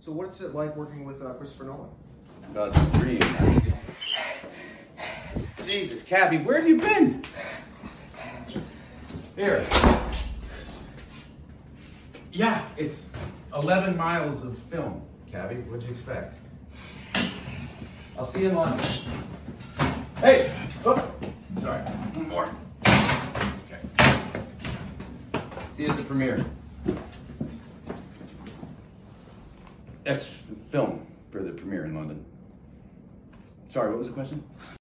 So what's it like working with Christopher Nolan? It's a dream. I think it's... Jesus, Cabby, where have you been? Here. Yeah, it's 11 miles of film, Cabby. What'd you expect? I'll see you in London. Hey! Oh, sorry. One more. Okay. See you at the premiere. That's film for the premiere in London. Sorry, what was the question?